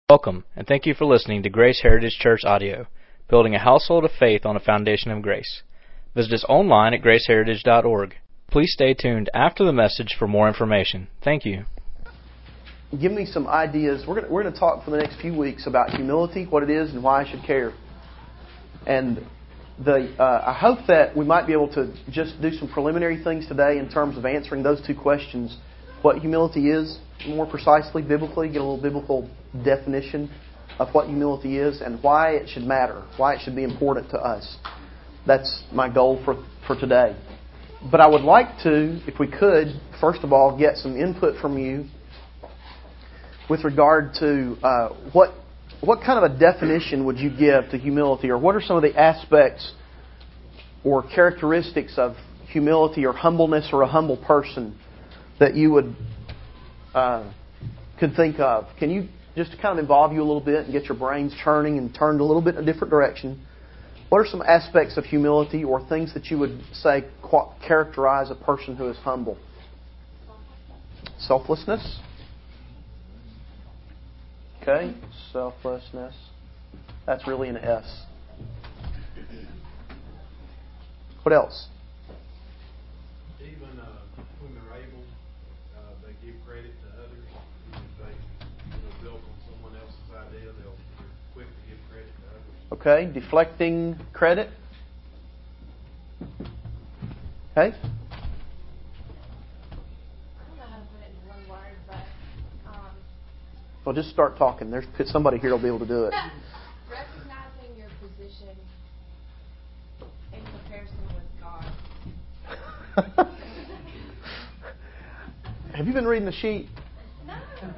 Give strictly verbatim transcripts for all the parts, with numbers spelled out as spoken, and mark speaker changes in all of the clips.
Speaker 1: Welcome, and thank you for listening to Grace Heritage Church Audio, building a household of faith on a foundation of grace. Visit us online at grace heritage dot org. Please stay tuned after the message for more information. Thank you.
Speaker 2: Give me some ideas. We're going we're going to talk for the next few weeks about humility, what it is, and why I should care. And the uh, I hope that we might be able to just do some preliminary things today in terms of answering those two questions. What humility is, more precisely, biblically, get a little biblical definition of what humility is and why it should matter, why it should be important to us. That's my goal for, for today. But I would like to, if we could, first of all, get some input from you with regard to uh, what what kind of a definition would you give to humility, or what are some of the aspects or characteristics of humility or humbleness or a humble person that you would uh, could think of? Can you just kind of involve you a little bit and get your brains churning and turned a little bit in a different direction? What are some aspects of humility or things that you would say characterize a person who is humble? Selflessness. Okay, selflessness. That's really an S. What else?
Speaker 3: Even uh, when they're able, uh, they give credit to others. If they you know, build on someone else's idea, they'll they're quick to give credit to others.
Speaker 2: Okay, deflecting credit. Okay.
Speaker 4: I don't know how to put it in one word, but um,
Speaker 2: Well, just start talking. There's somebody here who'll be able to do it.
Speaker 4: recognizing your position in comparison with God.
Speaker 2: Have you been reading the sheet?
Speaker 4: No.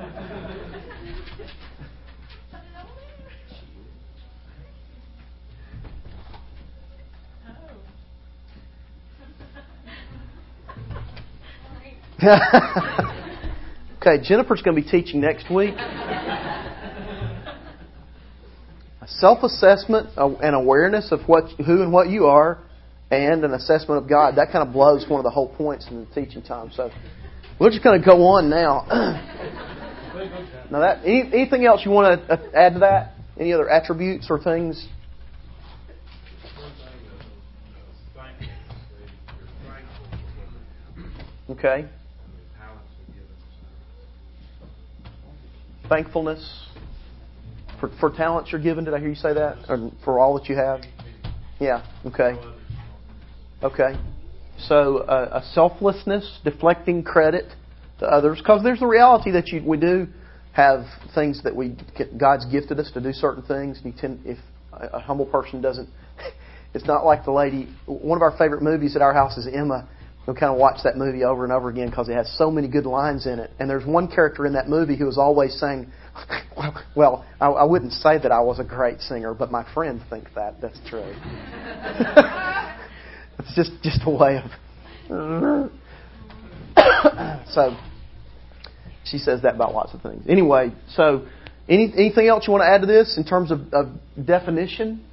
Speaker 2: Okay, Jennifer's going to be teaching next week. A self-assessment and awareness of what, who and what you are, and an assessment of God. That kind of blows one of the whole points in the teaching time. So we're just going to go on now. Now, that any, anything else you want to add to that? Any other attributes or things? Okay. Thankfulness for for talents you're given. Did I hear you say that? Or for all that you have? Yeah. Okay. Okay. So uh, a selflessness, deflecting credit to others, because there's the reality that you, we do have things that we God's gifted us to do certain things. And you tend, if a humble person doesn't, it's not like the lady. One of our favorite movies at our house is Emma. We'll kind of watch that movie over and over again because it has so many good lines in it. And there's one character in that movie who is always saying, well, I, I wouldn't say that I was a great singer, but my friends think that. That's true. It's just, just a way of... So, she says that about lots of things. Anyway, so any, anything else you want to add to this in terms of, of definition?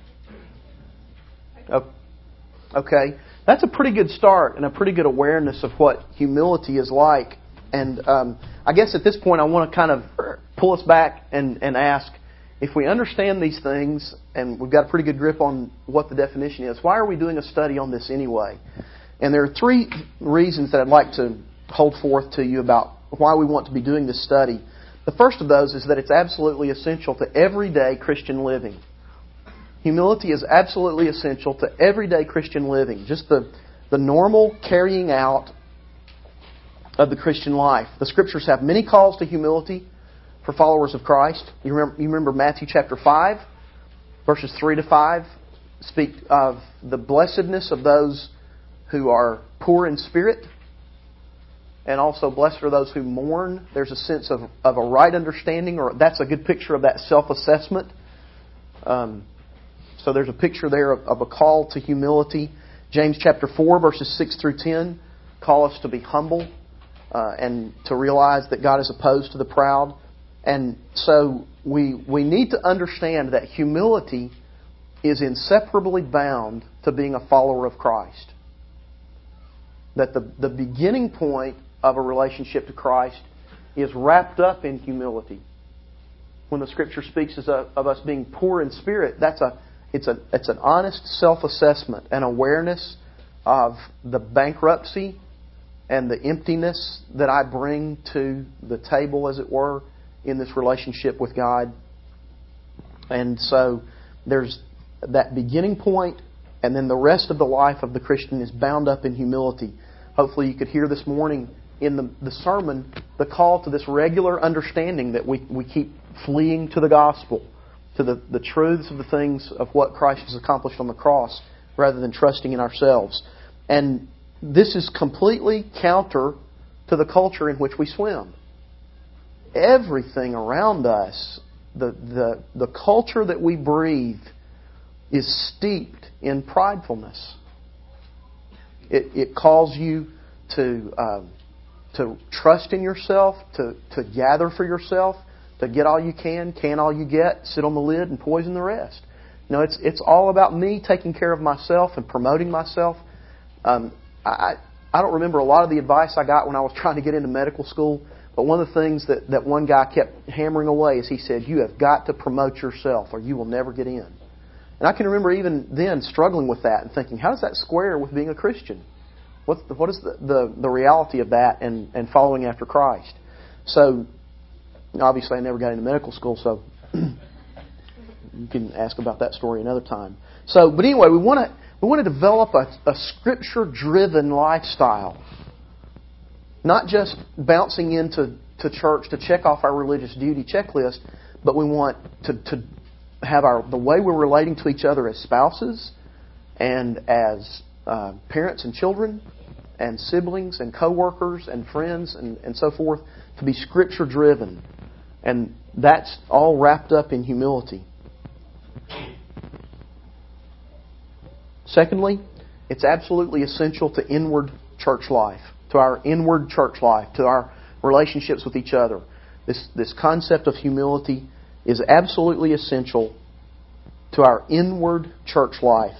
Speaker 2: Oh, okay. That's a pretty good start and a pretty good awareness of what humility is like. And um, I guess at this point I want to kind of pull us back and, and ask, if we understand these things and we've got a pretty good grip on what the definition is, why are we doing a study on this anyway? And there are three reasons that I'd like to hold forth to you about why we want to be doing this study. The first of those is that it's absolutely essential to everyday Christian living. Humility is absolutely essential to everyday Christian living. Just the, the normal carrying out of the Christian life. The Scriptures have many calls to humility for followers of Christ. You remember, you remember Matthew chapter five, verses three to five, speak of the blessedness of those who are poor in spirit. And also, blessed are those who mourn. There's a sense of, of a right understanding, or that's a good picture of that self-assessment. Um, so there's a picture there of, of a call to humility. James chapter four, verses six through ten, call us to be humble uh, and to realize that God is opposed to the proud. And so we we need to understand that humility is inseparably bound to being a follower of Christ. That the, the beginning point of a relationship to Christ is wrapped up in humility. when the Scripture speaks of, of us being poor in spirit, that's a it's a it's an honest self-assessment and awareness of the bankruptcy and the emptiness that I bring to the table, as it were, in this relationship with God. And so there's that beginning point, and then the rest of the life of the Christian is bound up in humility. Hopefully you could hear this morning in the, the sermon the call to this regular understanding that we, we keep fleeing to the gospel, to the, the truths of the things of what Christ has accomplished on the cross, rather than trusting in ourselves. And this is completely counter to the culture in which we swim. Everything around us, the, the, the culture that we breathe, is steeped in pridefulness. It, it calls you to um, to trust in yourself, to, to gather for yourself, to get all you can, can all you get, sit on the lid and poison the rest. You know, it's it's all about me taking care of myself and promoting myself. Um, I I don't remember a lot of the advice I got when I was trying to get into medical school, but one of the things that, that one guy kept hammering away is he said, you have got to promote yourself or you will never get in. And I can remember even then struggling with that and thinking, how does that square with being a Christian? What's the, what is the, the, the reality of that and, and following after Christ? So, obviously I never got into medical school, so you can ask about that story another time. So, but anyway, we want to we want to develop a, a Scripture-driven lifestyle. Not just bouncing into to church to check off our religious duty checklist, but we want to, to have our the way we're relating to each other as spouses and as uh, parents and children and siblings and co-workers and friends and, and so forth to be Scripture-driven. And that's all wrapped up in humility. Secondly, it's absolutely essential to inward church life, to our inward church life, to our relationships with each other. This, this concept of humility is absolutely essential to our inward church life.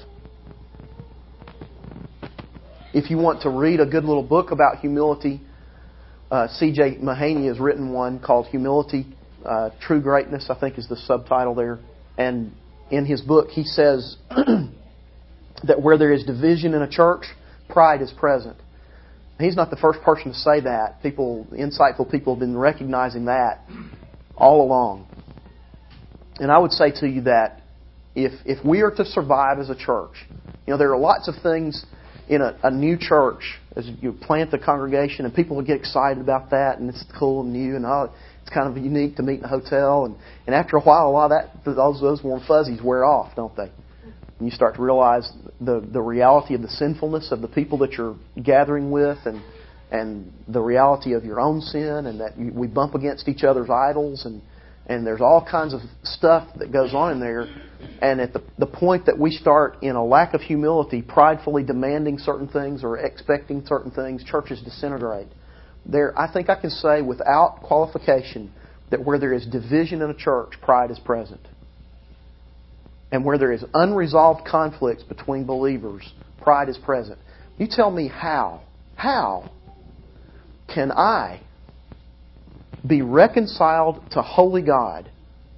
Speaker 2: If you want to read a good little book about humility, uh, C J Mahaney has written one called Humility, uh, True Greatness, I think is the subtitle there. And in his book, he says that where there is division in a church, pride is present. He's not the first person to say that. People, insightful people have been recognizing that all along. And I would say to you that if if we are to survive as a church, you know, there are lots of things in a, a new church as you plant the congregation, and people will get excited about that, and it's cool and new, and oh, it's kind of unique to meet in a hotel, and, and after a while, a lot of that those those warm fuzzies wear off, don't they? And you start to realize the the reality of the sinfulness of the people that you're gathering with, and and the reality of your own sin, and that you, we bump against each other's idols, and and there's all kinds of stuff that goes on in there. And at the the point that we start in a lack of humility, pridefully demanding certain things or expecting certain things, churches disintegrate. There, I think I can say without qualification that where there is division in a church, pride is present. And where there is unresolved conflicts between believers, pride is present. You tell me how, how can I be reconciled to holy God?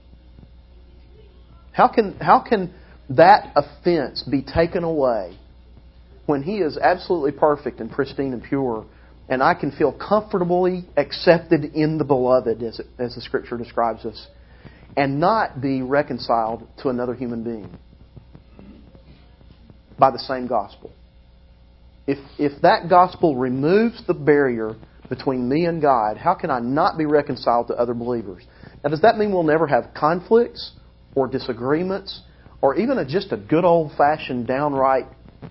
Speaker 2: How can, how can that offense be taken away when He is absolutely perfect and pristine and pure, and I can feel comfortably accepted in the Beloved, as, it, as the Scripture describes us, and not be reconciled to another human being by the same gospel? If if that gospel removes the barrier between me and God, how can I not be reconciled to other believers? Now, does that mean we'll never have conflicts or disagreements or even a, just a good old-fashioned downright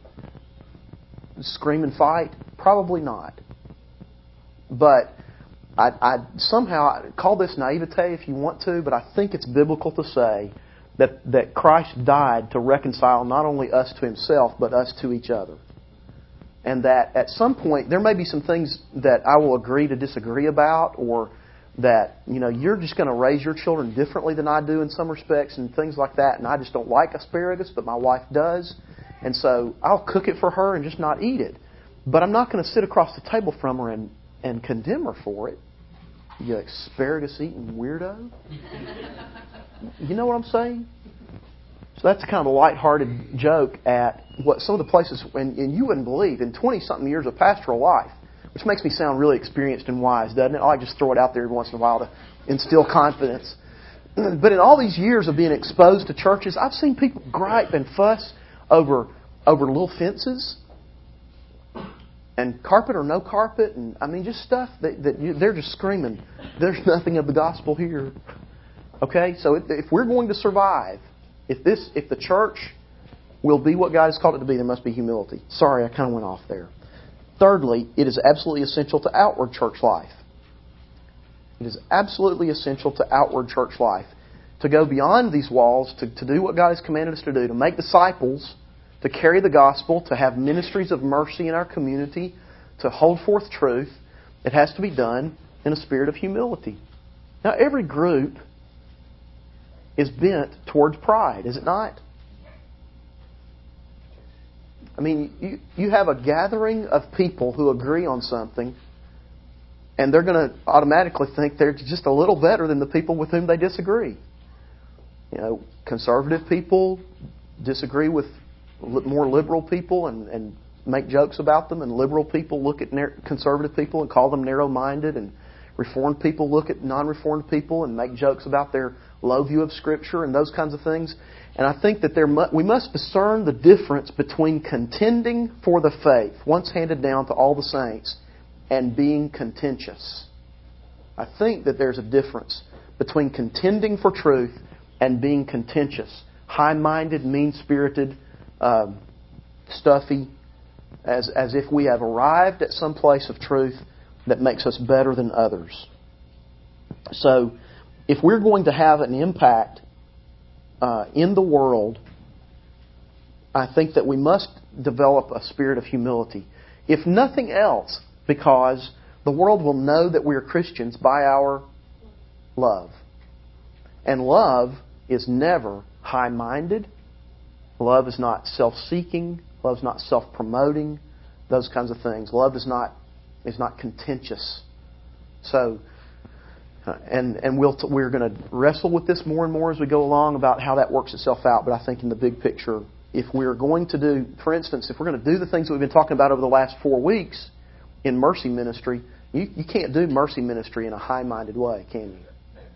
Speaker 2: scream and fight? Probably not. But I, I somehow call this naivete if you want to, but I think it's biblical to say that, that Christ died to reconcile not only us to Himself, but us to each other. And that at some point, there may be some things that I will agree to disagree about, or that, you know, you're just going to raise your children differently than I do in some respects and things like that, and I just don't like asparagus, but my wife does. And so I'll cook it for her and just not eat it. But I'm not going to sit across the table from her and, and condemn her for it. You asparagus-eating weirdo. You know what I'm saying? So that's kind of a lighthearted joke at what some of the places, and, and you wouldn't believe, in twenty-something years of pastoral life, which makes me sound really experienced and wise, doesn't it? I like just throw it out there every once in a while to instill confidence. But in all these years of being exposed to churches, I've seen people gripe and fuss over over little fences and carpet or no carpet, and I mean just stuff that, that you, they're just screaming, there's nothing of the gospel here. Okay, so if, if we're going to survive, if this, if the church will be what God has called it to be, there must be humility. Sorry, I kind of went off there. Thirdly, it is absolutely essential to outward church life. It is absolutely essential to outward church life. To go beyond these walls, to, to do what God has commanded us to do, to make disciples, to carry the gospel, to have ministries of mercy in our community, to hold forth truth, it has to be done in a spirit of humility. Now, every group is bent towards pride, is it not? I mean, you, you have a gathering of people who agree on something, and they're going to automatically think they're just a little better than the people with whom they disagree. You know, conservative people disagree with more liberal people and, and make jokes about them, and liberal people look at nar- conservative people and call them narrow-minded, and Reformed people look at non-Reformed people and make jokes about their low view of Scripture and those kinds of things. And I think that there mu- we must discern the difference between contending for the faith, once handed down to all the saints, and being contentious. I think that there's a difference between contending for truth and being contentious, high-minded, mean-spirited, uh, stuffy, as as if we have arrived at some place of truth that makes us better than others. So, if we're going to have an impact uh, in the world, I think that we must develop a spirit of humility. If nothing else, because the world will know that we are Christians by our love. And love is never high-minded. Love is not self-seeking. Love is not self-promoting. Those kinds of things. Love is not is not contentious. So, uh, and and we'll t- we're going to wrestle with this more and more as we go along about how that works itself out. But I think in the big picture, if we're going to do, for instance, if we're going to do the things that we've been talking about over the last four weeks in mercy ministry, you, you can't do mercy ministry in a high-minded way, can you?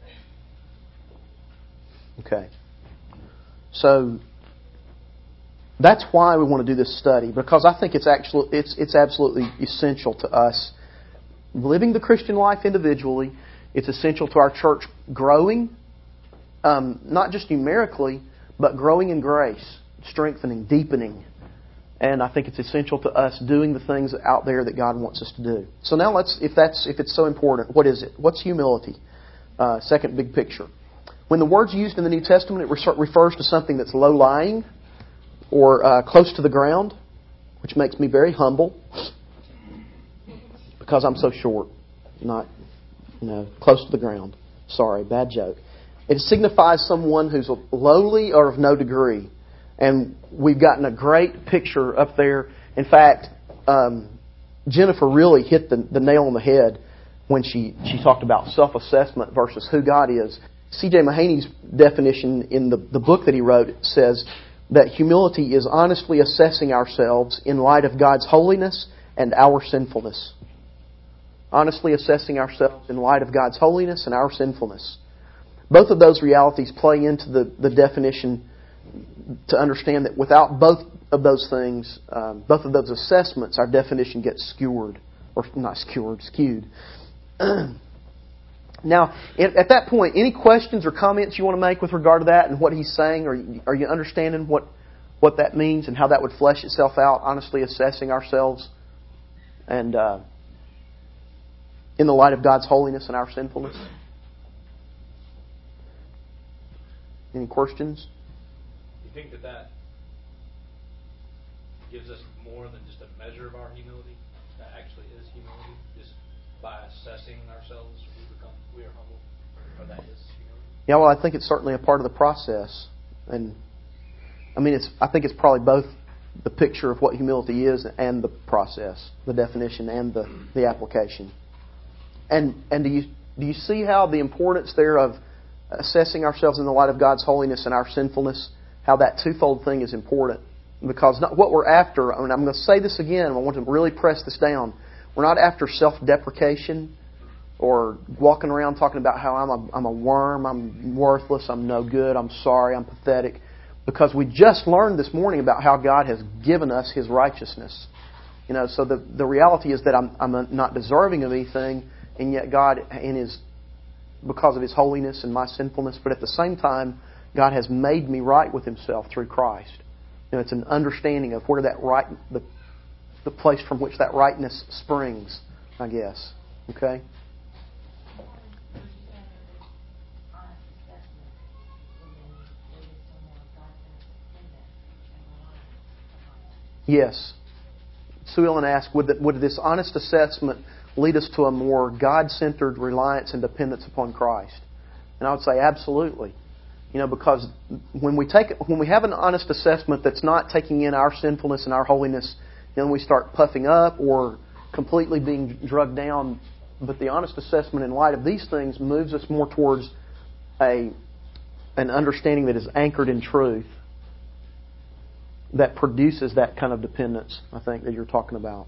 Speaker 2: Okay. So that's why we want to do this study, because I think it's actually it's it's absolutely essential to us living the Christian life individually. It's essential to our church growing, um, not just numerically, but growing in grace, strengthening, deepening. And I think it's essential to us doing the things out there that God wants us to do. So now let's, if that's if it's so important, what is it? What's humility? Uh, second big picture. When the word's used in the New Testament, it refers to something that's low-lying or uh, close to the ground, which makes me very humble because I'm so short, not, you know, close to the ground. Sorry, bad joke. It signifies someone who's lowly or of no degree. And we've gotten a great picture up there. In fact, um, Jennifer really hit the, the nail on the head when she, she talked about self-assessment versus who God is. C J Mahaney's definition in the, the book that he wrote says that humility is honestly assessing ourselves in light of God's holiness and our sinfulness. Honestly assessing ourselves in light of God's holiness and our sinfulness. Both of those realities play into the, the definition to understand that without both of those things, um, both of those assessments, our definition gets skewered. Or not skewered, skewed. Now, at that point, any questions or comments you want to make with regard to that and what he's saying? Are you, are you understanding what, what that means and how that would flesh itself out? Honestly assessing ourselves and uh, in the light of God's holiness and our sinfulness? Any questions?
Speaker 5: You think that that gives us more than just a measure of our humility? That actually is humility, just by assessing ourselves, we become we are humble, or that is humility.
Speaker 2: Yeah, well, I think it's certainly a part of the process, and I mean, it's I think it's probably both the picture of what humility is and the process, the definition and the, the application. And and do you do you see how the importance there of assessing ourselves in the light of God's holiness and our sinfulness, how that twofold thing is important? Because not what we're after, and I'm going to say this again, I want to really press this down. We're not after self-deprecation or walking around talking about how I'm a, I'm a worm, I'm worthless, I'm no good, I'm sorry, I'm pathetic. Because we just learned this morning about how God has given us His righteousness. You know, so the the reality is that I'm I'm not deserving of anything, and yet God, in His, because of His holiness and my sinfulness, but at the same time, God has made me right with Himself through Christ. You know, it's an understanding of where that right, the the place from which that rightness springs, I guess. Okay. Yes. Sue Ellen asked, would, the, would this honest assessment lead us to a more God-centered reliance and dependence upon Christ? And I would say absolutely. You know, because when we take when we have an honest assessment that's not taking in our sinfulness and our holiness, then we start puffing up or completely being drugged down. But the honest assessment in light of these things moves us more towards a an understanding that is anchored in truth, that produces that kind of dependence, I think, that you're talking about.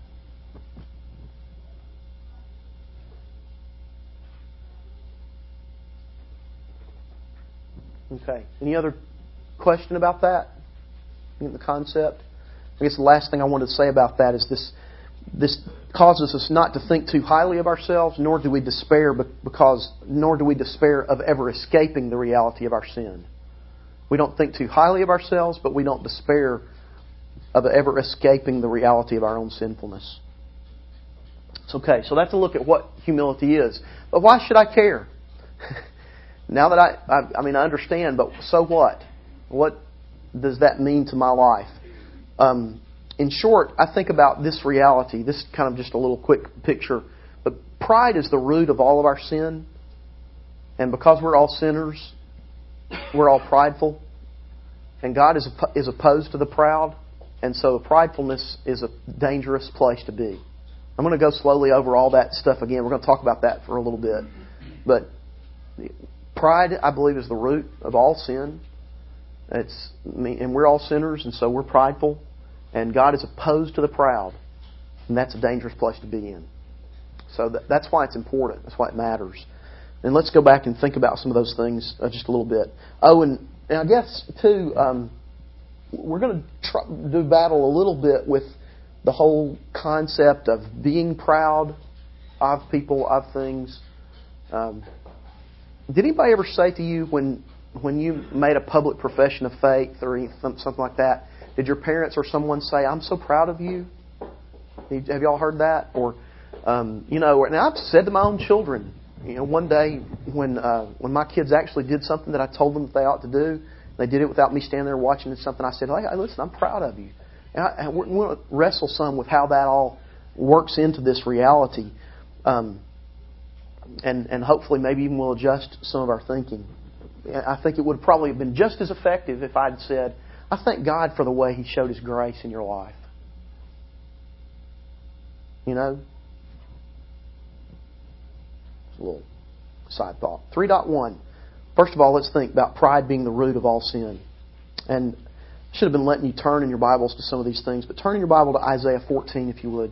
Speaker 2: Okay. Any other question about that? The concept? I guess the last thing I wanted to say about that is this this causes us not to think too highly of ourselves, nor do we despair because nor do we despair of ever escaping the reality of our sin. We don't think too highly of ourselves, but we don't despair of ever escaping the reality of our own sinfulness. It's okay. So that's a look at what humility is. But why should I care? Now that I, I, I mean, I understand, but so what? What does that mean to my life? Um, in short, I think about this reality. This is kind of just a little quick picture. But pride is the root of all of our sin. And because we're all sinners, we're all prideful. And God is is opposed to the proud. And so pridefulness is a dangerous place to be. I'm going to go slowly over all that stuff again. We're going to talk about that for a little bit. But pride, I believe, is the root of all sin. It's, and we're all sinners, and so we're prideful. And God is opposed to the proud. And that's a dangerous place to be in. So that, that's why it's important. That's why it matters. And let's go back and think about some of those things uh, just a little bit. Oh, and, and I guess, too... Um, We're going to try, do battle a little bit with the whole concept of being proud of people, of things. Um, did anybody ever say to you when when you made a public profession of faith or something like that, did your parents or someone say, "I'm so proud of you"? Have y'all heard that? Or um, you know, and I've said to my own children, you know, one day when uh, when my kids actually did something that I told them that they ought to do. They did it without me standing there watching and something. I said, hey, listen, I'm proud of you. And I, we want to wrestle some with how that all works into this reality. Um, and, and hopefully maybe even we'll adjust some of our thinking. I think it would probably have been just as effective if I'd said, I thank God for the way He showed His grace in your life. You know? It's a little side thought. three point one. First of all, let's think about pride being the root of all sin. And I should have been letting you turn in your Bibles to some of these things, but turn in your Bible to Isaiah fourteen, if you would.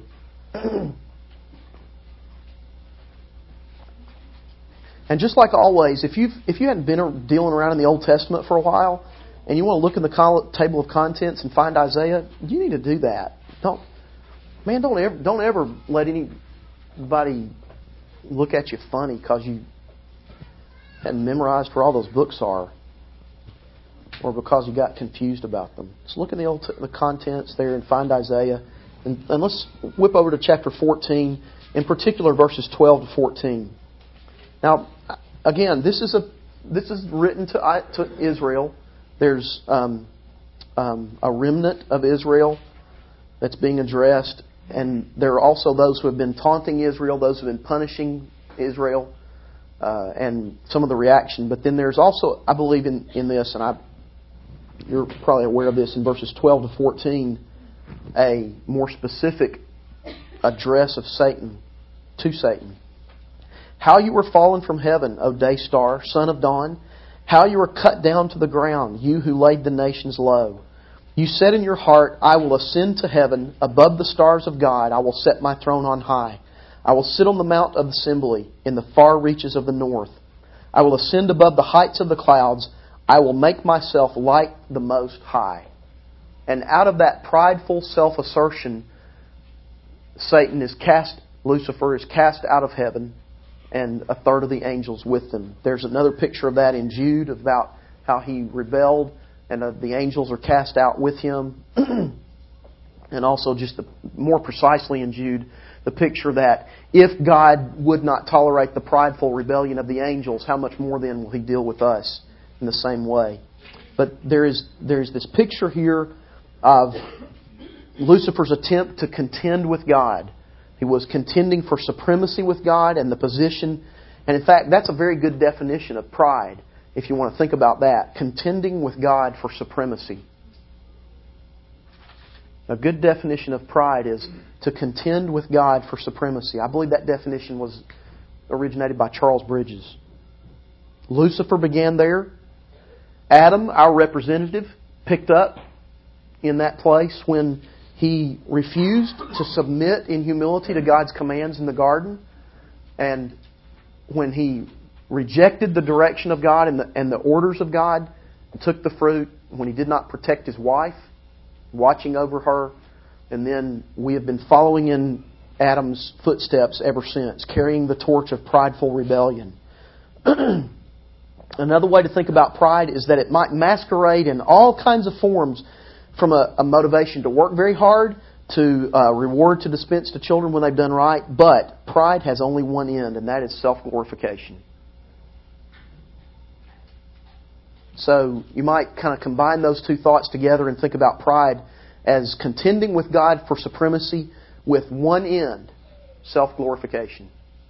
Speaker 2: And just like always, if you if you hadn't been dealing around in the Old Testament for a while, and you want to look in the table of contents and find Isaiah, you need to do that. Don't, man, don't ever don't ever let anybody look at you funny because you hadn't memorized where all those books are, or because you got confused about them. Just look in the old t- the contents there and find Isaiah, and, and let's whip over to chapter fourteen, in particular verses twelve to fourteen. Now, again, this is a this is written to to Israel. There's um, um, a remnant of Israel that's being addressed, and there are also those who have been taunting Israel, those who have been punishing Israel. Uh, and some of the reaction. But then there's also, I believe in, in this, and I, you're probably aware of this, in verses twelve to fourteen, a more specific address of Satan to Satan. How you were fallen from heaven, O day star, son of dawn. How you were cut down to the ground, you who laid the nations low. You said in your heart, I will ascend to heaven, above the stars of God, I will set my throne on high. I will sit on the mount of assembly, in the far reaches of the north. I will ascend above the heights of the clouds. I will make myself like the Most High. And out of that prideful self-assertion, Satan is cast, Lucifer is cast out of heaven, and a third of the angels with them. There's another picture of that in Jude, about how he rebelled, and uh, the angels are cast out with him. And also, just the, more precisely in Jude, the picture that if God would not tolerate the prideful rebellion of the angels, how much more then will He deal with us in the same way? But there is there is this picture here of Lucifer's attempt to contend with God. He was contending for supremacy with God and the position. And in fact, that's a very good definition of pride, if you want to think about that. Contending with God for supremacy. A good definition of pride is to contend with God for supremacy. I believe that definition was originated by Charles Bridges. Lucifer began there. Adam, our representative, picked up in that place when he refused to submit in humility to God's commands in the garden. And when he rejected the direction of God and the, and the orders of God, and took the fruit, when he did not protect his wife, watching over her, and then we have been following in Adam's footsteps ever since, carrying the torch of prideful rebellion. Another way to think about pride is that it might masquerade in all kinds of forms, from a, a motivation to work very hard, to uh, reward to dispense to children when they've done right, but pride has only one end, and that is self-glorification. So you might kind of combine those two thoughts together and think about pride as contending with God for supremacy with one end, self-glorification.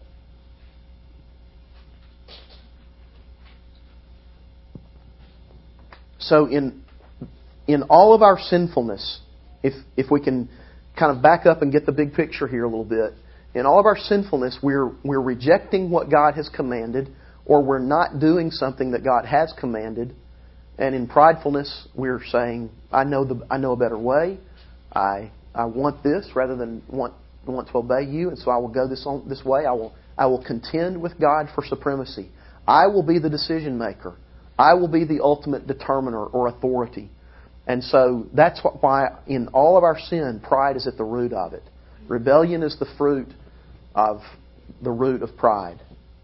Speaker 2: So in in all of our sinfulness, if if we can kind of back up and get the big picture here a little bit, in all of our sinfulness, we're we're rejecting what God has commanded, or we're not doing something that God has commanded. And in pridefulness, we're saying, I know the I know a better way. I I want this rather than want want to obey you, and so I will go this on, this way. I will I will contend with God for supremacy. I will be the decision maker. I will be the ultimate determiner or authority. And so that's why in all of our sin, pride is at the root of it. Rebellion is the fruit of the root of pride.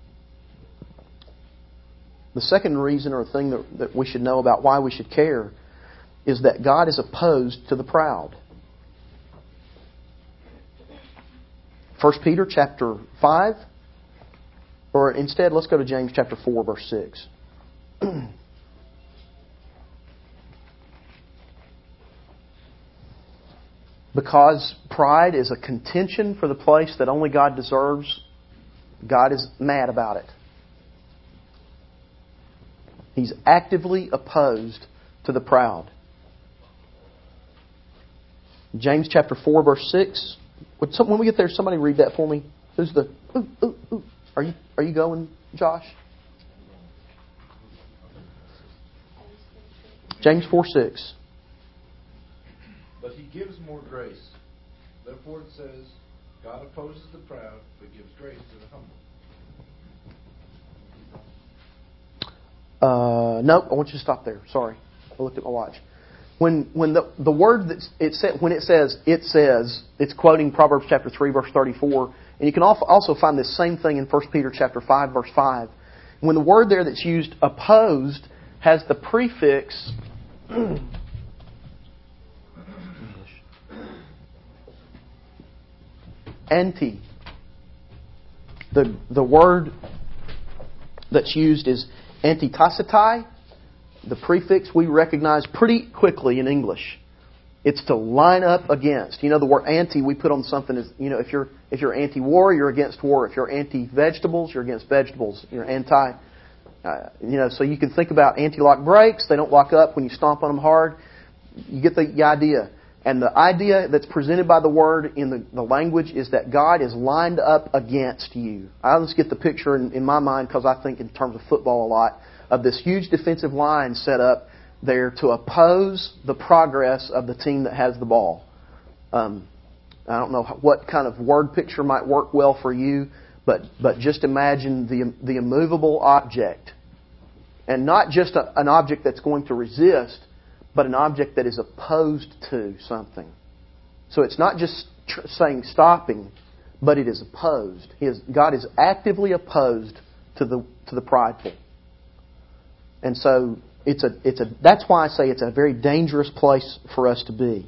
Speaker 2: The second reason or thing that, that we should know about why we should care is that God is opposed to the proud. First Peter chapter five, or instead let's go to James chapter four, verse six. Because pride is a contention for the place that only God deserves, God is mad about it. He's actively opposed to the proud. James chapter four, verse six. Would some, when we get there, somebody read that for me? Who's the... Ooh, ooh, ooh. Are you, are you going, Josh? James four, six.
Speaker 3: But He gives more grace. Therefore it says, God opposes the proud, but gives grace to the humble.
Speaker 2: Uh, no, I want you to stop there. Sorry, I looked at my watch. When when the the word that it said when it says it says it's quoting Proverbs chapter three verse thirty-four, and you can also find this same thing in First Peter chapter five verse five. When the word there that's used opposed has the prefix anti. The the word that's used is antitasitai. The prefix we recognize pretty quickly in English. It's to line up against. You know, the word anti we put on something is, you know, if you're if you're anti-war, you're against war. If you're anti-vegetables, you're against vegetables. You're anti. Uh, you know, so you can think about anti-lock brakes. They don't lock up when you stomp on them hard. You get the idea. And the idea that's presented by the Word in the, the language is that God is lined up against you. I always get the picture in, in my mind, because I think in terms of football a lot, of this huge defensive line set up there to oppose the progress of the team that has the ball. Um, I don't know what kind of word picture might work well for you, but but just imagine the the immovable object, and not just a, an object that's going to resist, but an object that is opposed to something. So it's not just tr- saying stopping, but it is opposed. He is, God is actively opposed to the to the prideful, and so it's a it's a. That's why I say it's a very dangerous place for us to be.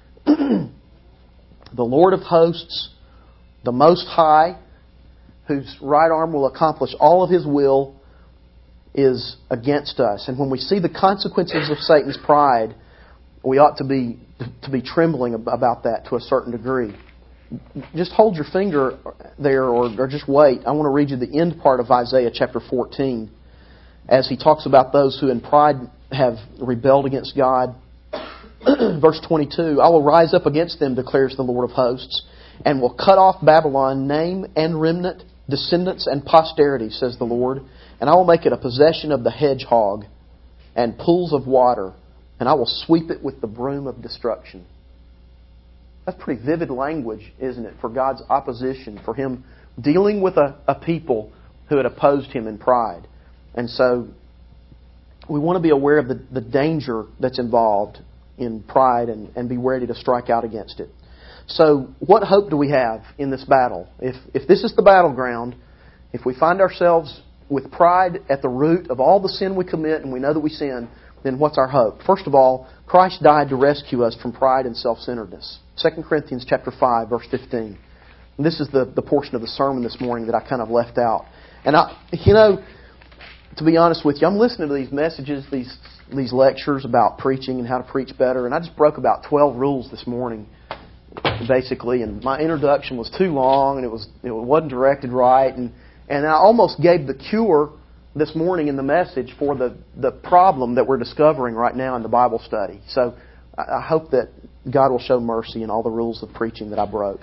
Speaker 2: The Lord of hosts, the Most High, whose right arm will accomplish all of His will, is against us. And when we see the consequences of Satan's pride, we ought to be to be trembling about that to a certain degree. Just hold your finger there, or, or just wait. I want to read you the end part of Isaiah chapter fourteen, as he talks about those who in pride have rebelled against God. Verse twenty-two, I will rise up against them, declares the Lord of hosts, and will cut off Babylon, name and remnant, descendants and posterity, says the Lord. And I will make it a possession of the hedgehog and pools of water, and I will sweep it with the broom of destruction. That's pretty vivid language, isn't it, for God's opposition, for Him dealing with a, a people who had opposed Him in pride. And so we want to be aware of the, the danger that's involved in pride and, and be ready to strike out against it. So what hope do we have in this battle? If if this is the battleground, if we find ourselves with pride at the root of all the sin we commit, and we know that we sin, then what's our hope? First of all, Christ died to rescue us from pride and self-centeredness. Second Corinthians chapter five, verse fifteen. And this is the, the portion of the sermon this morning that I kind of left out. And I, you know, to be honest with you, I'm listening to these messages, these these lectures about preaching and how to preach better, and I just broke about twelve rules this morning, basically. And my introduction was too long, and it was it wasn't directed right, and and I almost gave the cure this morning in the message for the the problem that we're discovering right now in the Bible study. So I, I hope that God will show mercy in all the rules of preaching that I broke.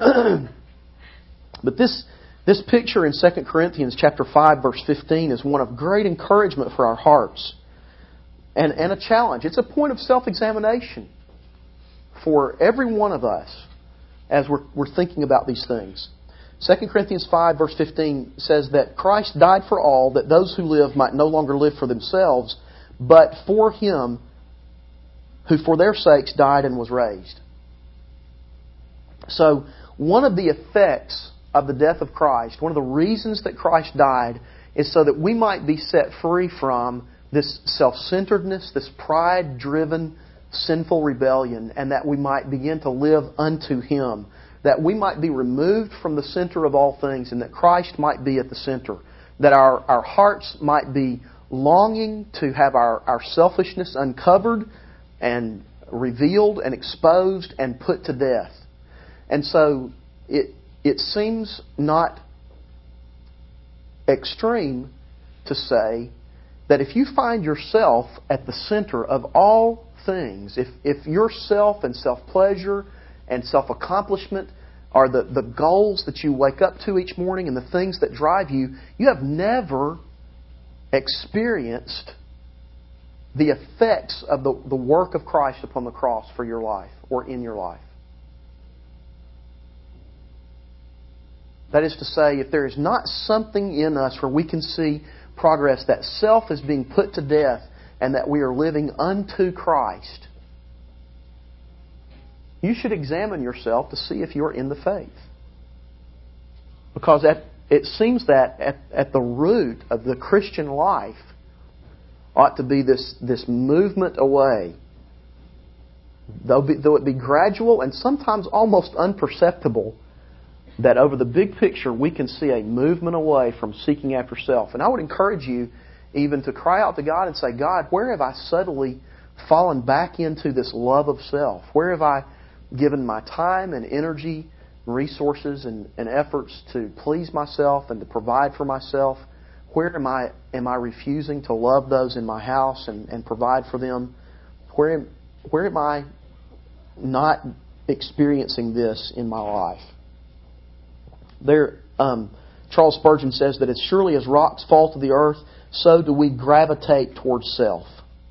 Speaker 2: But this. This picture in Second Corinthians chapter five, verse fifteen is one of great encouragement for our hearts and, and a challenge. It's a point of self-examination for every one of us as we're, we're thinking about these things. Second Corinthians five, verse fifteen says that Christ died for all, that those who live might no longer live for themselves, but for Him who for their sakes died and was raised. So one of the effects of the death of Christ, one of the reasons that Christ died, is so that we might be set free from this self-centeredness, this pride-driven, sinful rebellion, and that we might begin to live unto Him. That we might be removed from the center of all things, and that Christ might be at the center. That our, our hearts might be longing to have our, our selfishness uncovered and revealed and exposed and put to death. And so it It seems not extreme to say that if you find yourself at the center of all things, if, if your self and self-pleasure and self-accomplishment are the, the goals that you wake up to each morning and the things that drive you, you have never experienced the effects of the, the work of Christ upon the cross for your life or in your life. That is to say, if there is not something in us where we can see progress, that self is being put to death and that we are living unto Christ, you should examine yourself to see if you're in the faith. Because at, it seems that at, at the root of the Christian life ought to be this, this movement away. Though, be, though it be gradual and sometimes almost imperceptible, that over the big picture we can see a movement away from seeking after self. And I would encourage you even to cry out to God and say, God, where have I subtly fallen back into this love of self? Where have I given my time and energy, resources and, and efforts to please myself and to provide for myself? Where am I am I refusing to love those in my house and, and provide for them? Where am, where am I not experiencing this in my life. There, um, Charles Spurgeon says that as surely as rocks fall to the earth, so do we gravitate towards self.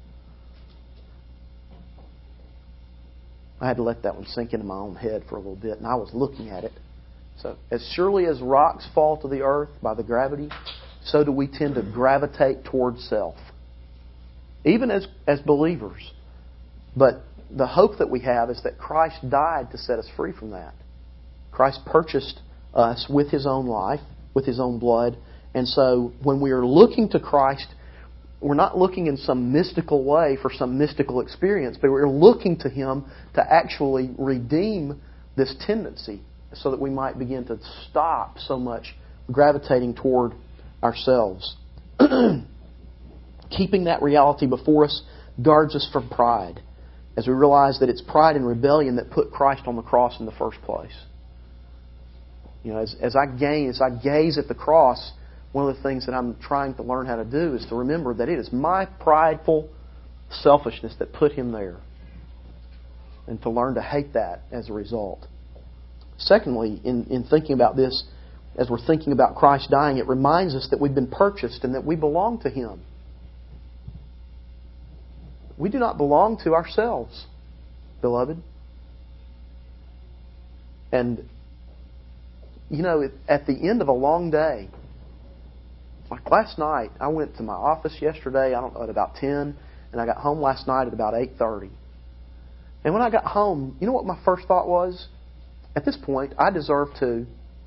Speaker 2: I had to let that one sink into my own head for a little bit, and I was looking at it. So, as surely as rocks fall to the earth by the gravity, so do we tend to gravitate towards self. Even as, as believers. But the hope that we have is that Christ died to set us free from that. Christ purchased us with His own life, with His own blood. And so when we are looking to Christ, we're not looking in some mystical way for some mystical experience, but we're looking to Him to actually redeem this tendency so that we might begin to stop so much gravitating toward ourselves. Keeping that reality before us guards us from pride, as we realize that it's pride and rebellion that put Christ on the cross in the first place. You know, as, as I gaze, as I gaze at the cross, one of the things that I'm trying to learn how to do is to remember that it is my prideful selfishness that put Him there, and to learn to hate that as a result. Secondly, in, in thinking about this, as we're thinking about Christ dying, it reminds us that we've been purchased and that we belong to Him. We do not belong to ourselves, beloved. And, you know, at the end of a long day, like last night, I went to my office yesterday, I don't know, at about ten, and I got home last night at about eight thirty. And when I got home, you know what my first thought was? At this point, I deserve to.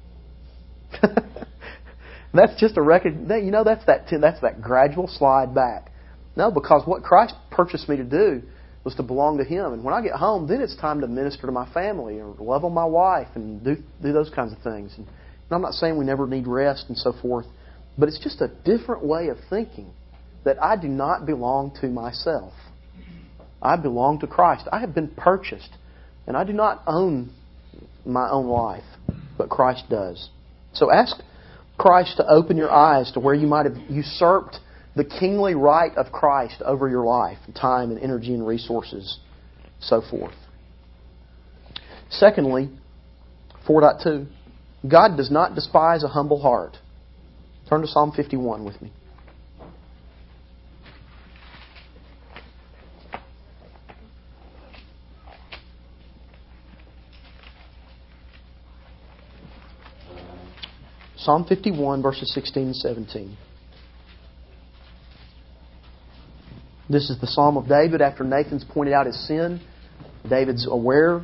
Speaker 2: That's just a record. You know, that's that that's that gradual slide back. No, because what Christ purchased me to do was to belong to Him. And when I get home, then it's time to minister to my family or love on my wife and do do those kinds of things. And I'm not saying we never need rest and so forth, but it's just a different way of thinking that I do not belong to myself. I belong to Christ. I have been purchased, and I do not own my own life, but Christ does. So ask Christ to open your eyes to where you might have usurped the kingly right of Christ over your life, time and energy and resources, so forth. Secondly, four point two, God does not despise a humble heart. Turn to Psalm fifty-one with me. Psalm fifty-one, verses sixteen and seventeen. This is the Psalm of David after Nathan's pointed out his sin. David's aware.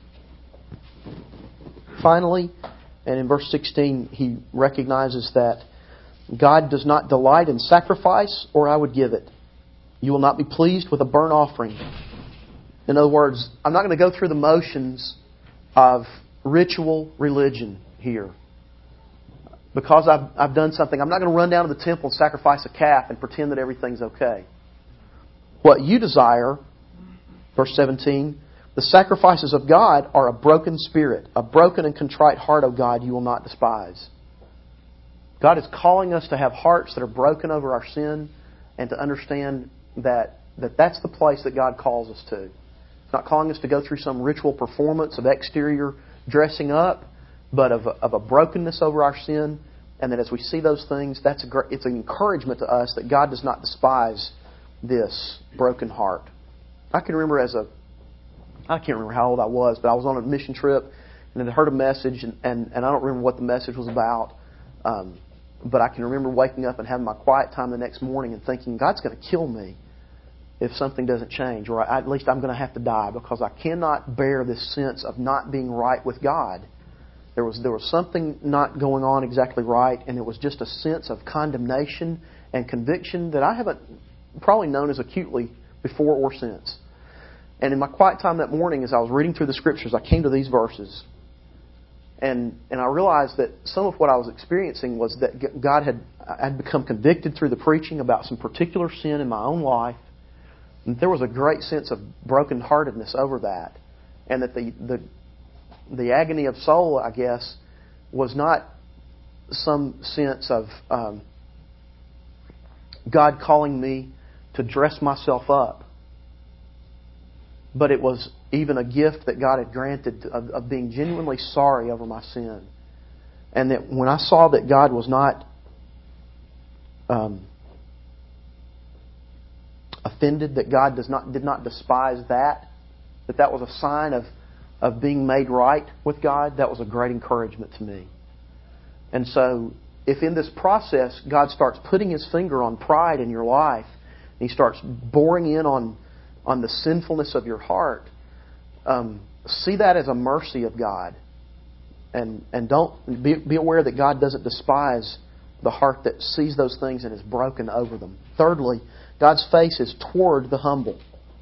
Speaker 2: Finally, and in verse sixteen, he recognizes that God does not delight in sacrifice, or I would give it. You will not be pleased with a burnt offering. In other words, I'm not going to go through the motions of ritual religion here. Because I've, I've done something, I'm not going to run down to the temple and sacrifice a calf and pretend that everything's okay. What you desire, verse seventeen, the sacrifices of God are a broken spirit, a broken and contrite heart, O God, you will not despise. God is calling us to have hearts that are broken over our sin and to understand that, that that's the place that God calls us to. It's not calling us to go through some ritual performance of exterior dressing up, but of a, of a brokenness over our sin, and that as we see those things, that's a, it's an encouragement to us that God does not despise this broken heart. I can remember as a, I can't remember how old I was, but I was on a mission trip and I heard a message, and, and, and I don't remember what the message was about, um, but I can remember waking up and having my quiet time the next morning and thinking, God's going to kill me if something doesn't change, or at least I'm going to have to die, because I cannot bear this sense of not being right with God. There was there was something not going on exactly right, and it was just a sense of condemnation and conviction that I haven't probably known as acutely before or since. And in my quiet time that morning, as I was reading through the Scriptures, I came to these verses. And and I realized that some of what I was experiencing was that God had I'd become convicted through the preaching about some particular sin in my own life. And there was a great sense of brokenheartedness over that. And that the the the agony of soul, I guess, was not some sense of um, God calling me to dress myself up. but it was even a gift that God had granted of, of being genuinely sorry over my sin. And that when I saw that God was not um, offended, that God does not did not despise that, that that was a sign of, of being made right with God, that was a great encouragement to me. And so, if in this process God starts putting His finger on pride in your life, and He starts boring in on, on the sinfulness of your heart, um, see that as a mercy of God. And and don't be, be aware that God doesn't despise the heart that sees those things and is broken over them. Thirdly, God's face is toward the humble.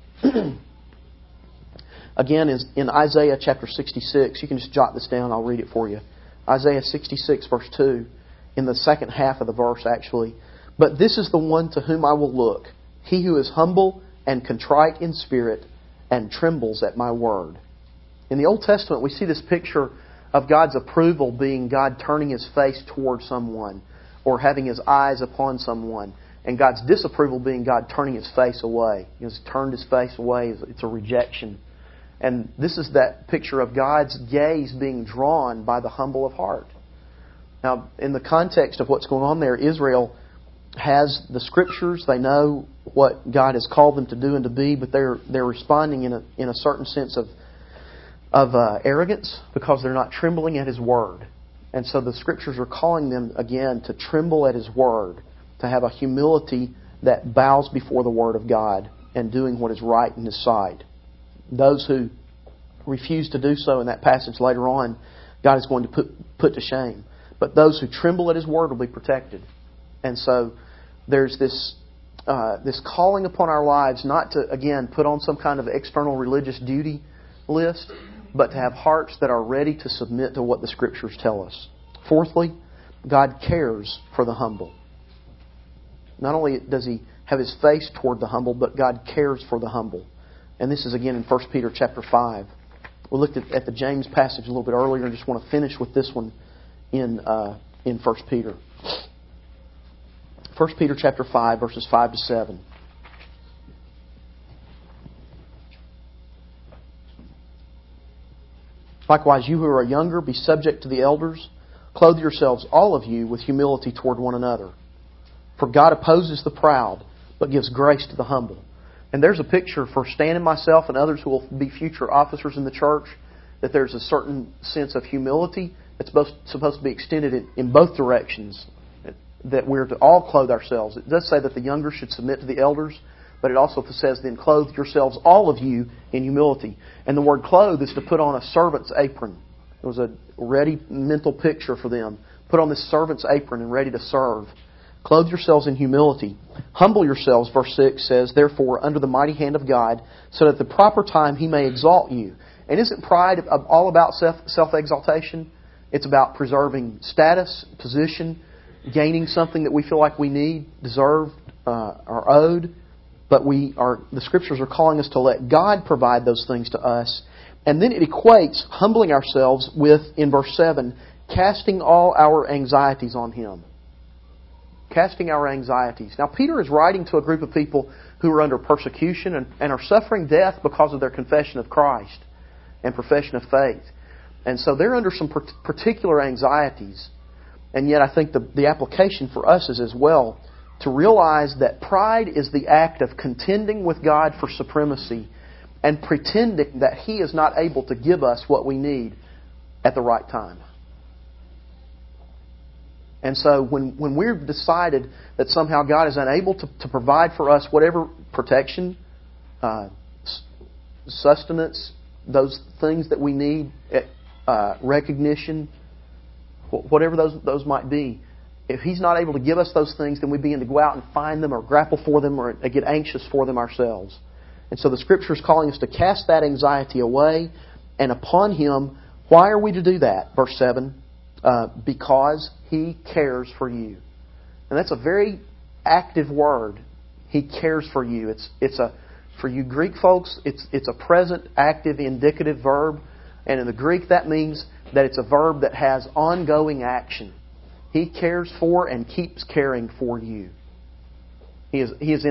Speaker 2: Again, is in Isaiah chapter sixty-six. You can just jot this down. I'll read it for you. Isaiah sixty-six verse two, in the second half of the verse actually. But this is the one to whom I will look, he who is humble and contrite in spirit and trembles at my word. In the Old Testament, we see this picture of God's approval being God turning His face toward someone or having His eyes upon someone, and God's disapproval being God turning His face away. He has turned His face away. It's a rejection. And this is that picture of God's gaze being drawn by the humble of heart. Now, in the context of what's going on there, Israel has the Scriptures. They know what God has called them to do and to be, but they're they're responding in a in a certain sense of of uh, arrogance because they're not trembling at His Word. And so the Scriptures are calling them again to tremble at His Word, to have a humility that bows before the Word of God and doing what is right in His sight. Those who refuse to do so in that passage later on, God is going to put put to shame. But those who tremble at His Word will be protected. And so there's this uh, this calling upon our lives not to, again, put on some kind of external religious duty list, but to have hearts that are ready to submit to what the Scriptures tell us. Fourthly, God cares for the humble. Not only does He have His face toward the humble, but God cares for the humble. And this is again in First Peter chapter five. We looked at, at the James passage a little bit earlier and just want to finish with this one in uh, in First Peter. First Peter chapter five, verses five to seven. Likewise, you who are younger, be subject to the elders. Clothe yourselves, all of you, with humility toward one another. For God opposes the proud, but gives grace to the humble. And there's a picture for Stan and myself and others who will be future officers in the church, that there's a certain sense of humility that's supposed, supposed to be extended in, in both directions, that we're to all clothe ourselves. It does say that the younger should submit to the elders, but it also says, then clothe yourselves, all of you, in humility. And the word clothe is to put on a servant's apron. It was a ready mental picture for them. Put on this servant's apron and ready to serve. Clothe yourselves in humility. Humble yourselves, verse six says, therefore, under the mighty hand of God, so that at the proper time He may exalt you. And isn't pride all about self, self-exaltation? It's about preserving status, position, gaining something that we feel like we need, deserve, uh, or owed. But we are the Scriptures are calling us to let God provide those things to us. And then it equates humbling ourselves with, in verse seven, casting all our anxieties on Him. Casting our anxieties. Now, Peter is writing to a group of people who are under persecution and, and are suffering death because of their confession of Christ and profession of faith. And so they're under some particular anxieties. And yet I think the, the application for us is as well to realize that pride is the act of contending with God for supremacy and pretending that He is not able to give us what we need at the right time. And so when, when we've decided that somehow God is unable to, to provide for us whatever protection, uh, sustenance, those things that we need, uh, recognition, whatever those those might be, if He's not able to give us those things, then we begin to go out and find them or grapple for them or get anxious for them ourselves. And so the Scripture is calling us to cast that anxiety away and upon Him. Why are we to do that? Verse seven, uh, because He cares for you. And that's a very active word. He cares for you. It's it's a for you Greek folks, it's it's a present, active, indicative verb. And in the Greek that means that it's a verb that has ongoing action. He cares for and keeps caring for you. He is He is in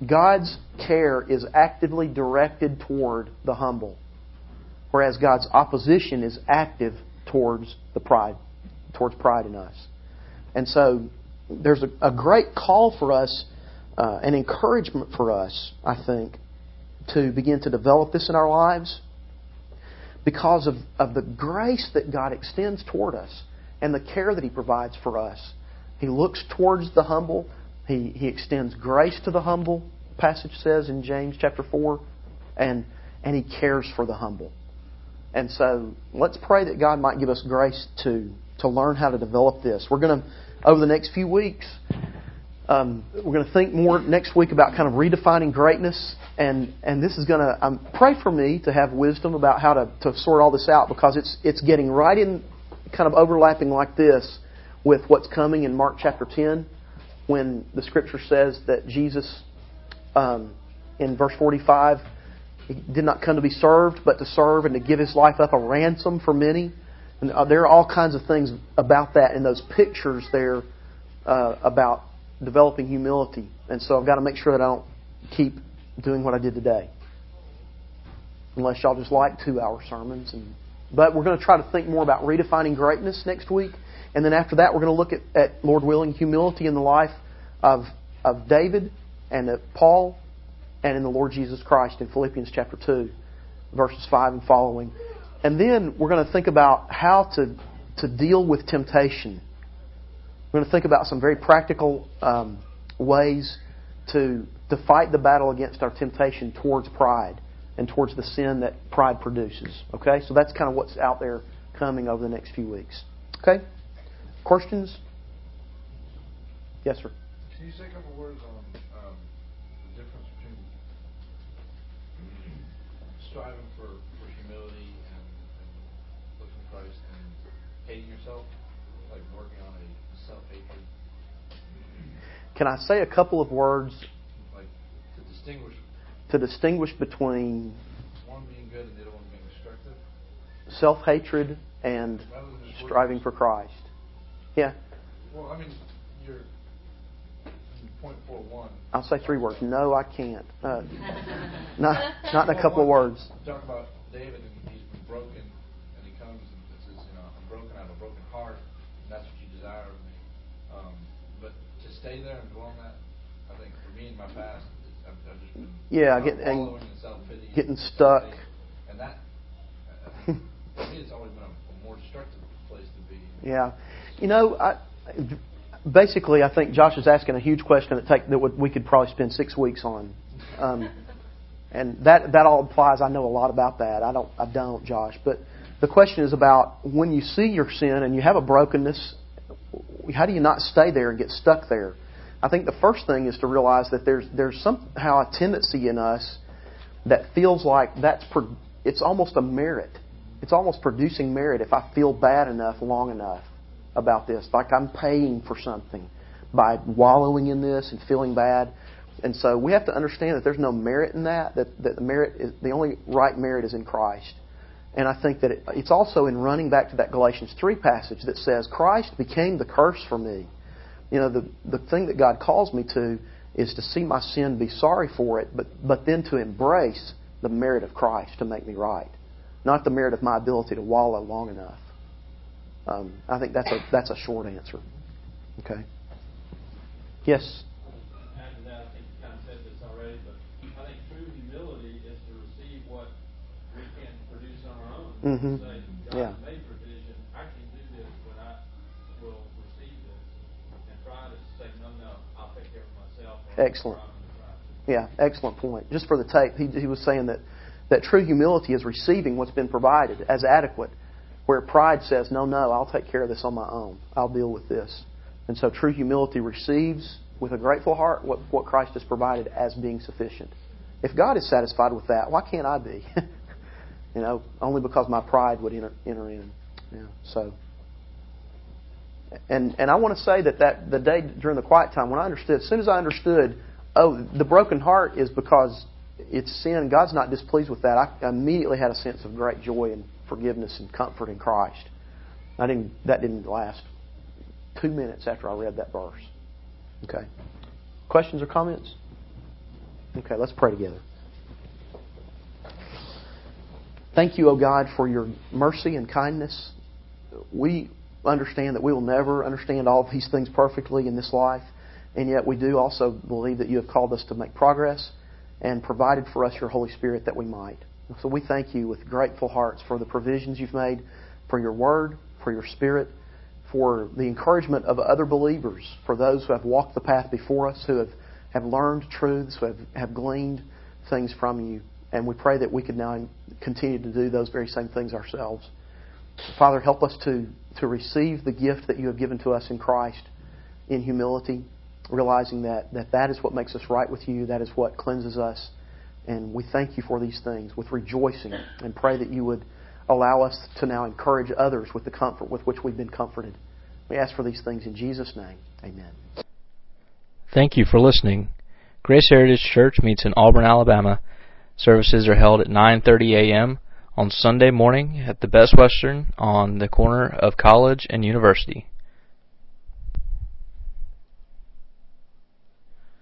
Speaker 2: God's care is actively directed toward the humble, whereas God's opposition is active towards the pride, towards pride in us. And so there's a, a great call for us, uh, an encouragement for us, I think, to begin to develop this in our lives because of, of the grace that God extends toward us and the care that He provides for us. He looks towards the humble. He, he extends grace to the humble, the passage says in James chapter four, and, and He cares for the humble. And so let's pray that God might give us grace to, to learn how to develop this. We're going to, over the next few weeks, um, we're going to think more next week about kind of redefining greatness. And, and this is going to, um, pray for me to have wisdom about how to, to sort all this out, because it's, it's getting right in, kind of overlapping like this with what's coming in Mark chapter ten, when the Scripture says that Jesus, um, in verse forty-five, He did not come to be served, but to serve and to give His life up a ransom for many. And there are all kinds of things about that in those pictures there uh, about developing humility. And so I've got to make sure that I don't keep doing what I did today, unless y'all just like two-hour sermons. And but we're going to try to think more about redefining greatness next week. And then after that, we're going to look at, at Lord willing, humility in the life of, of David and of Paul and in the Lord Jesus Christ in Philippians chapter two, verses five and following. And then we're going to think about how to, to deal with temptation. We're going to think about some very practical um, ways to, to fight the battle against our temptation towards pride and towards the sin that pride produces. Okay? So that's kind of what's out there coming over the next few weeks. Okay? Questions? Yes, sir.
Speaker 3: Can you say a couple words on um, the difference between striving for, for humility and, and looking to Christ and hating yourself, like working on a self-hatred?
Speaker 2: Can I say a couple of words
Speaker 3: Like to distinguish
Speaker 2: to distinguish between
Speaker 3: one being good and the other one being destructive?
Speaker 2: self-hatred and
Speaker 3: Rather than just
Speaker 2: striving
Speaker 3: working-
Speaker 2: for Christ? Yeah.
Speaker 3: Well, I mean, you're in point four one.
Speaker 2: I'll say three words. No, I can't. Uh, not not in a couple of words.
Speaker 3: Talk about David, and he's been broken, and he comes and says, you know, I'm broken, I have a broken heart, and that's what you desire of me. Um, but to stay there and dwell on that, I think for me in my past, it's, I've, I've just been
Speaker 2: Yeah,
Speaker 3: uh,
Speaker 2: get,
Speaker 3: wallowing in self-pity,
Speaker 2: getting stuck.
Speaker 3: and that uh, for me, it's always been a, a more destructive place to be.
Speaker 2: Yeah, you know, I, basically, I think Josh is asking a huge question that take that would, we could probably spend six weeks on, um, and that that all implies I know a lot about that. I don't, I don't, Josh. But the question is about when you see your sin and you have a brokenness, how do you not stay there and get stuck there? I think the first thing is to realize that there's there's somehow a tendency in us that feels like that's pro- it's almost a merit. It's almost producing merit if I feel bad enough long enough about this, like I'm paying for something by wallowing in this and feeling bad. And so we have to understand that there's no merit in that, that, that the merit is, the only right merit is in Christ. And I think that it, it's also in running back to that Galatians three passage that says, Christ became the curse for me. You know, the, the thing that God calls me to is to see my sin, be sorry for it, but, but then to embrace the merit of Christ to make me right. Not the merit of my ability to wallow long enough. Um, I think that's a that's a short answer. Okay. Yes.
Speaker 6: Add to that, I think you kind of said this already, but I think true humility is to receive what we can produce on our own.
Speaker 2: Mm-hmm.
Speaker 6: Say, God
Speaker 2: Yeah.
Speaker 6: has made provision. I can do this, but I will receive this. And try to say, no, no, I'll take care of myself.
Speaker 2: Excellent. Yeah, excellent point. Just for the tape, he, he was saying that, that true humility is receiving what's been provided as adequate. Where pride says, no, no, I'll take care of this on my own. I'll deal with this. And so true humility receives with a grateful heart what, what Christ has provided as being sufficient. If God is satisfied with that, why can't I be? you know, only because my pride would enter, enter in. Yeah, so, and and I want to say that, that the day during the quiet time, when I understood, as soon as I understood, oh, the broken heart is because it's sin, God's not displeased with that, I immediately had a sense of great joy and forgiveness and comfort in Christ. I didn't. That didn't last two minutes after I read that verse. Okay. Questions or comments? Okay, let's pray together. Thank you, O God, for your mercy and kindness. We understand that we will never understand all of these things perfectly in this life, and yet we do also believe that you have called us to make progress and provided for us your Holy Spirit that we might. So we thank you with grateful hearts for the provisions you've made, for your Word, for your Spirit, for the encouragement of other believers, for those who have walked the path before us, who have, have learned truths, who have, have gleaned things from you. And we pray that we could now continue to do those very same things ourselves. Father, help us to, to receive the gift that you have given to us in Christ in humility, realizing that, that that is what makes us right with you, that is what cleanses us. And we thank you for these things with rejoicing, and pray that you would allow us to now encourage others with the comfort with which we've been comforted. We ask for these things in Jesus' name. Amen.
Speaker 1: Thank you for listening. Grace Heritage Church meets in Auburn, Alabama. Services are held at nine thirty a.m. on Sunday morning at the Best Western on the corner of College and University.